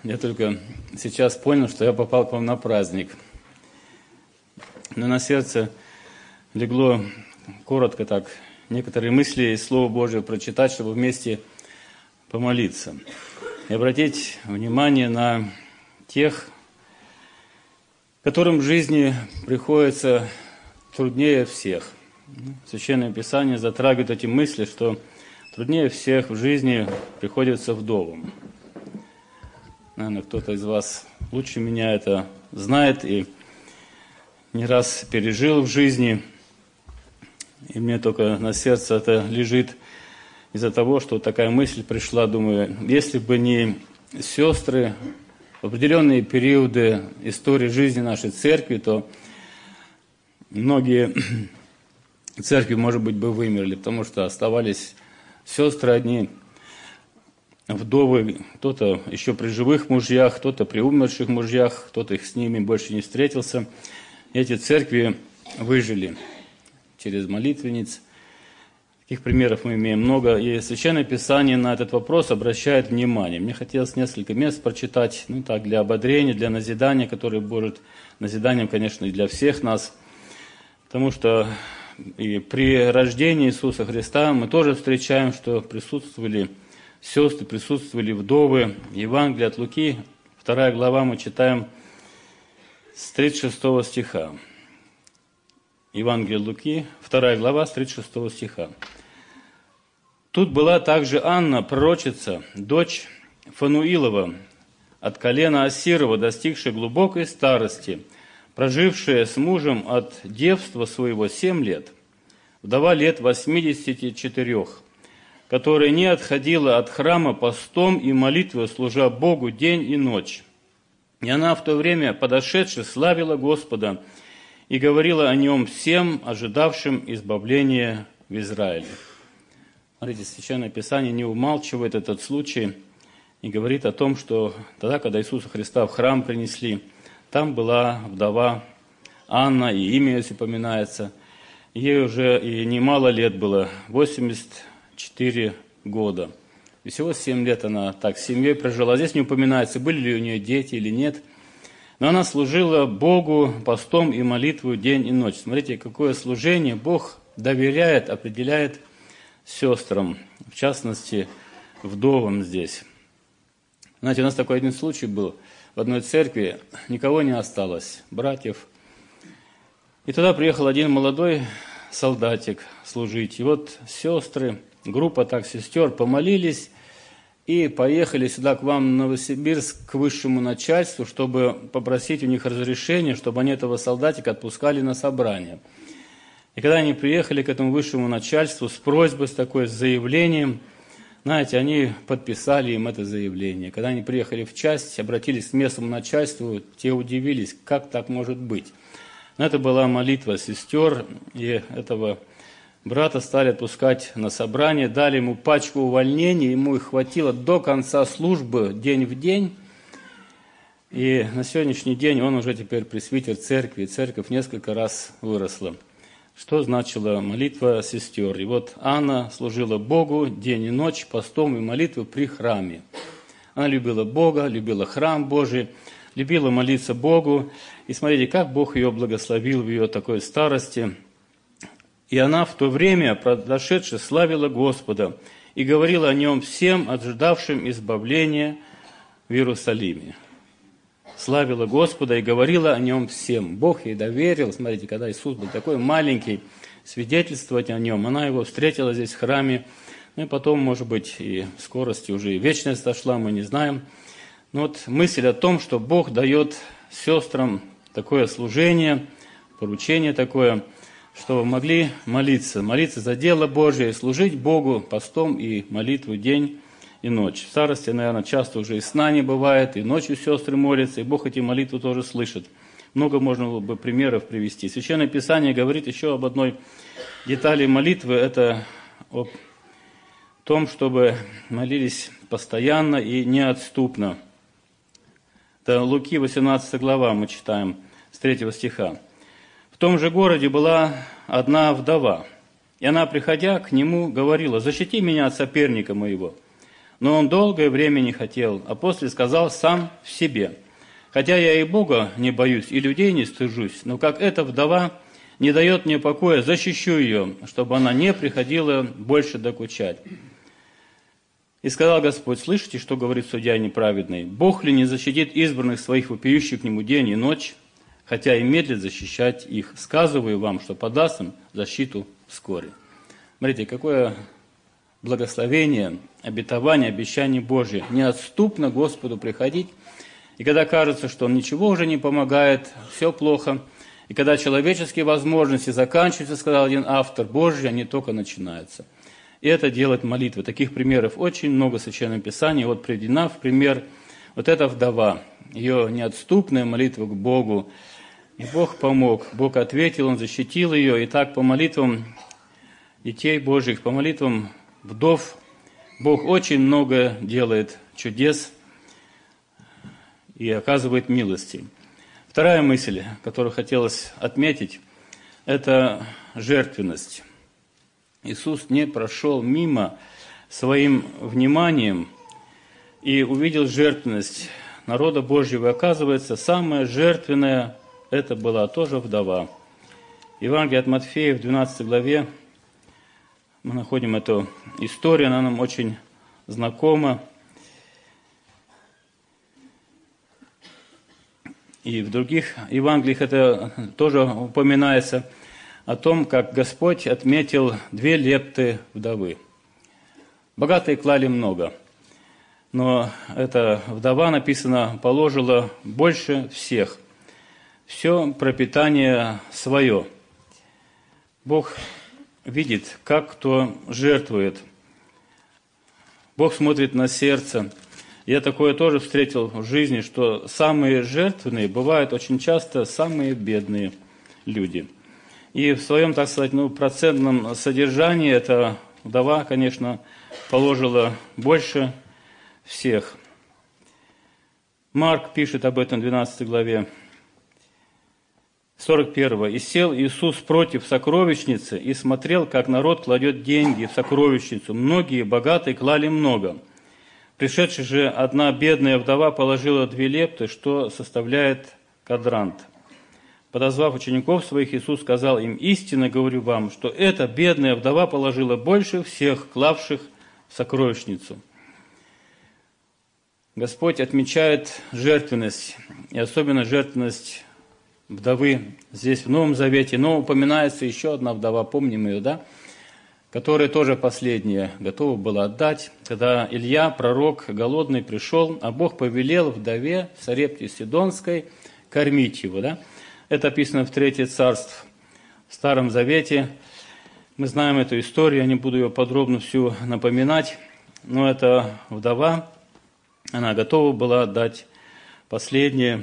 Я только сейчас понял, что я попал к вам на праздник. Но на сердце легло коротко так некоторые мысли из Слова Божьего прочитать, чтобы вместе помолиться. И обратить внимание на тех, которым в жизни приходится труднее всех. Священное Писание затрагивает эти мысли, что труднее всех в жизни приходится вдовам. Наверное, кто-то из вас лучше меня это знает и не раз пережил в жизни. И мне только на сердце это лежит из-за того, что такая мысль пришла, думаю, если бы не сестры в определенные периоды истории жизни нашей церкви, то многие церкви, может быть, бы вымерли, потому что оставались сестры одни, вдовы, кто-то еще при живых мужьях, кто-то при умерших мужьях, кто-то их с ними больше не встретился. Эти церкви выжили через молитвенниц. Таких примеров мы имеем много. И Священное Писание на этот вопрос обращает внимание. Мне хотелось несколько мест прочитать, так, для ободрения, для назидания, которое будет назиданием, конечно, и для всех нас. Потому что и при рождении Иисуса Христа мы тоже встречаем, что присутствовали сестры, присутствовали вдовы. Евангелие от Луки, 2 глава, мы читаем с 36 стиха. Евангелие Луки, 2 глава, с 36 стиха. «Тут была также Анна, пророчица, дочь Фануилова, от колена Ассирова, достигшая глубокой старости, прожившая с мужем от девства своего 7 лет, вдова лет 84, которая не отходила от храма постом и молитвой, служа Богу день и ночь. И она в то время, подошедши, славила Господа и говорила о нем всем, ожидавшим избавления в Израиле». Смотрите, Священное Писание не умалчивает этот случай и говорит о том, что тогда, когда Иисуса Христа в храм принесли, там была вдова Анна, и имя ее упоминается. Ей уже и немало лет было, 84 года. И всего 7 лет она так с семьей прожила. Здесь не упоминается, были ли у нее дети или нет. Но она служила Богу постом и молитвой день и ночь. Смотрите, какое служение Бог доверяет, определяет сестрам, в частности, вдовам здесь. Знаете, у нас такой один случай был. В одной церкви никого не осталось, братьев. И туда приехал один молодой солдатик служить. И вот сестры, группа так сестер помолились и поехали сюда к вам в Новосибирск, к высшему начальству, чтобы попросить у них разрешения, чтобы они этого солдатика отпускали на собрание. И когда они приехали к этому высшему начальству с просьбой, с такой, с заявлением, знаете, они подписали им это заявление. Когда они приехали в часть, обратились к местному начальству, те удивились, как так может быть. Но это была молитва сестер, и этого брата стали отпускать на собрание, дали ему пачку увольнений, ему их хватило до конца службы, день в день. И на сегодняшний день он уже теперь пресвитер церкви, и церковь несколько раз выросла. Что значила молитва сестер? И вот Анна служила Богу день и ночь постом и молитвой при храме. Она любила Бога, любила храм Божий, любила молиться Богу. И смотрите, как Бог ее благословил в ее такой старости. И она в то время, подошедши, славила Господа и говорила о нем всем, ожидавшим избавления в Иерусалиме. Славила Господа и говорила о нем всем. Бог ей доверил, смотрите, когда Иисус был такой маленький, свидетельствовать о нем. Она его встретила здесь в храме, и потом, может быть, и в скорости уже и вечность дошла, мы не знаем. Но вот мысль о том, что Бог дает сестрам такое служение, поручение такое, чтобы могли молиться за дело Божие, служить Богу постом и молитву день и ночь. В старости, наверное, часто уже и сна не бывает, и ночью сестры молятся, и Бог эти молитвы тоже слышит. Много можно было бы примеров привести. Священное Писание говорит еще об одной детали молитвы, это о том, чтобы молились постоянно и неотступно. Это Луки, 18 глава, мы читаем с 3 стиха. «В том же городе была одна вдова, и она, приходя к нему, говорила: „Защити меня от соперника моего“. Но он долгое время не хотел, а после сказал сам в себе: «Хотя я и Бога не боюсь, и людей не стыжусь, но как эта вдова не дает мне покоя, защищу ее, чтобы она не приходила больше докучать». И сказал Господь: «Слышите, что говорит судья неправедный? Бог ли не защитит избранных своих, вопиющих к нему день и ночь, хотя и медлит защищать их? Сказываю вам, что подаст им защиту вскоре». Смотрите, какое благословение, обетование, обещание Божие. Неотступно Господу приходить, и когда кажется, что Он ничего уже не помогает, все плохо, и когда человеческие возможности заканчиваются, сказал один автор, Божьи, они только начинаются. И это делает молитва. Таких примеров очень много в Священном Писании. Вот приведена в пример вот эта вдова, ее неотступная молитва к Богу. И Бог помог, Бог ответил, Он защитил ее. И так по молитвам детей Божьих, по молитвам вдов, Бог очень много делает чудес и оказывает милости. Вторая мысль, которую хотелось отметить, это жертвенность. Иисус не прошел мимо своим вниманием и увидел жертвенность народа Божьего. Оказывается, самая жертвенная это была тоже вдова. Евангелие от Матфея в 12 главе мы находим эту историю, она нам очень знакома. И в других Евангелиях это тоже упоминается, о том, как Господь отметил 2 лепты вдовы. Богатые клали много, но эта вдова, написано, положила больше всех. Все пропитание свое. Бог видит, как кто жертвует. Бог смотрит на сердце. Я такое тоже встретил в жизни, что самые жертвенные бывают очень часто самые бедные люди. И в своем, так сказать, процентном содержании эта вдова, конечно, положила больше всех. Марк пишет об этом в 12 главе, 41. «И сел Иисус против сокровищницы и смотрел, как народ кладет деньги в сокровищницу. Многие богатые клали много. Пришедшая же одна бедная вдова положила 2 лепты, что составляет квадрант. Подозвав учеников своих, Иисус сказал им: истинно говорю вам, что эта бедная вдова положила больше всех, клавших в сокровищницу». Господь отмечает жертвенность, и особенно жертвенность вдовы здесь в Новом Завете. Но упоминается еще одна вдова, помним ее, да? Которая тоже последняя готова была отдать, когда Илья, пророк, голодный, пришел, а Бог повелел вдове Сарепте Сидонской кормить его, да? Это описано в 3 Царств, в Старом Завете. Мы знаем эту историю, я не буду ее подробно всю напоминать, но эта вдова, она готова была отдать последнее.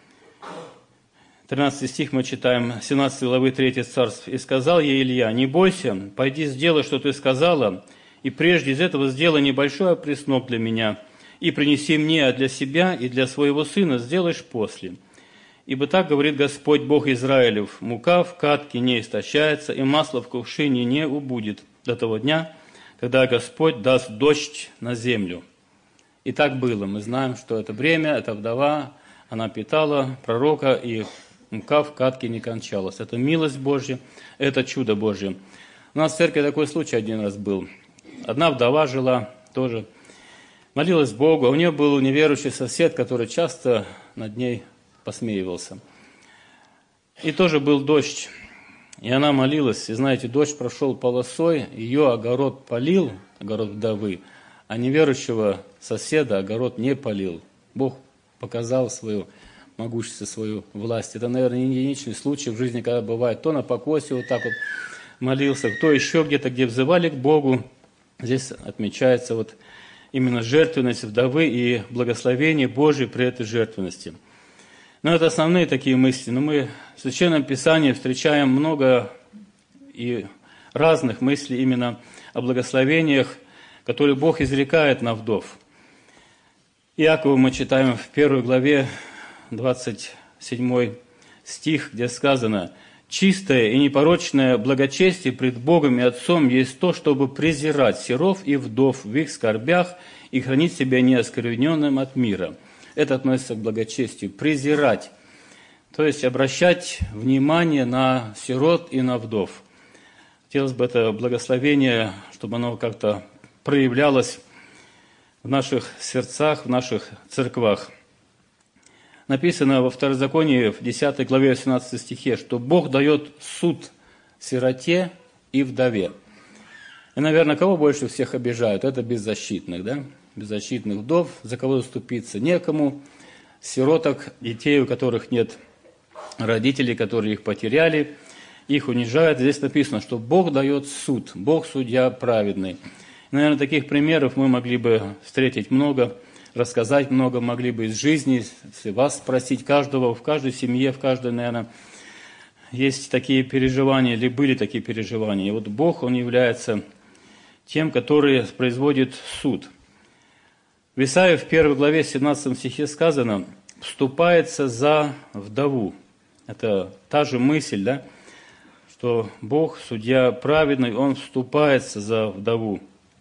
13 стих мы читаем, 17 главы 3 Царств. «И сказал ей Илья: не бойся, пойди сделай, что ты сказала, и прежде из этого сделай небольшой опреснок для меня, и принеси мне, а для себя и для своего сына сделаешь после. Ибо так говорит Господь Бог Израилев: мука в катке не истощается, и масло в кувшине не убудет до того дня, когда Господь даст дождь на землю». И так было. Мы знаем, что это время, эта вдова, она питала пророка, и мука в катке не кончалась. Это милость Божья, это чудо Божье. У нас в церкви такой случай один раз был. Одна вдова жила тоже, молилась Богу, а у нее был неверующий сосед, который часто над ней посмеивался. И тоже был дождь, и она молилась, и знаете, дождь прошел полосой, ее огород полил, огород вдовы, а неверующего соседа огород не полил. Бог показал свою могущество, свою власть. Это, наверное, не единичный случай в жизни, когда бывает, то на покосе вот так вот молился, кто еще где-то, где взывали к Богу. Здесь отмечается вот именно жертвенность вдовы и благословение Божие при этой жертвенности. Но это основные такие мысли. Но мы в Священном Писании встречаем много и разных мыслей именно о благословениях, которые Бог изрекает на вдов. Иакова мы читаем в 1 главе, 27 стих, где сказано: Чистое и непорочное благочестие пред Богом и Отцом есть то, чтобы презирать сиров и вдов в их скорбях и хранить себя неоскверненным от мира. Это относится к благочестию. Презирать, то есть обращать внимание на сирот и на вдов. Хотелось бы это благословение, чтобы оно как-то проявлялось в наших сердцах, в наших церквах. Написано во Второзаконии в 10 главе 18 стихе, что Бог дает суд сироте и вдове. И, наверное, кого больше всех обижают? Это беззащитных, да? Беззащитных вдов, за кого заступиться некому, сироток, детей, у которых нет родителей, которые их потеряли, их унижают. Здесь написано, что Бог дает суд, Бог судья праведный. И, наверное, таких примеров мы могли бы встретить много, рассказать много, могли бы из жизни, если вас спросить, каждого, в каждой семье, в каждой, наверное, есть такие переживания, или были такие переживания. И вот Бог, Он является тем, который производит суд. В Исаии в 1 главе 17 стихе сказано, «Вступается за вдову». Это та же мысль, да, что Бог, судья праведный, Он вступается за вдову.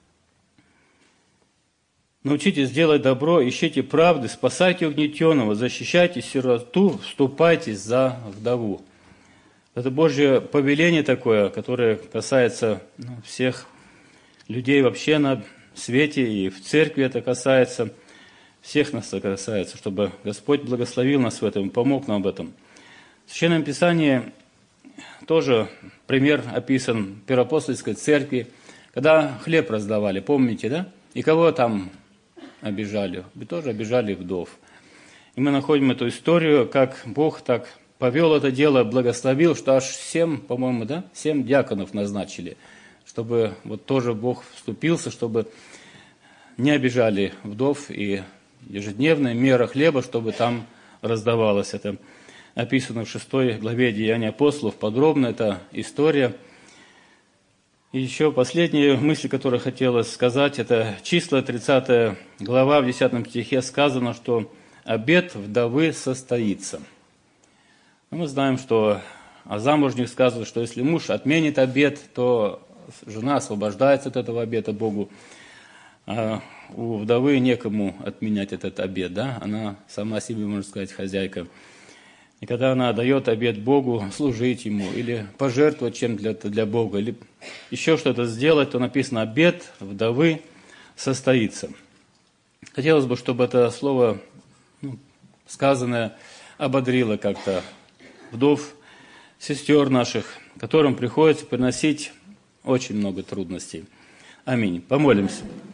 Научитесь делать добро, ищите правды, спасайте угнетенного, защищайте сироту, вступайтесь за вдову. Это Божье повеление такое, которое касается всех людей вообще на свете, и в церкви это касается, всех нас это касается, чтобы Господь благословил нас в этом, помог нам в этом. В Священном Писании тоже пример описан в Первоапостольской церкви, когда хлеб раздавали, помните, да? И кого там обижали? И тоже обижали вдов. И мы находим эту историю, как Бог так повел это дело, благословил, что аж 7, по-моему, да? 7 диаконов назначили, чтобы вот тоже Бог вступился, чтобы не обижали вдов, и ежедневная мера хлеба, чтобы там раздавалось. Это описано в 6 главе Деяний апостолов, подробно эта история. И еще последняя мысль, которую хотелось сказать, это числа 30 глава, в 10 стихе сказано, что обет вдовы состоится. Мы знаем, что о замужних сказано, что если муж отменит обет, то жена освобождается от этого обета Богу. А у вдовы некому отменять этот обет, да? Она сама себе, можно сказать, хозяйка. И когда она дает обет Богу, служить Ему, или пожертвовать чем-то для Бога, или еще что-то сделать, то написано, обет вдовы состоится. Хотелось бы, чтобы это слово сказанное ободрило как-то вдов, сестер наших, которым приходится приносить очень много трудностей. Аминь. Помолимся.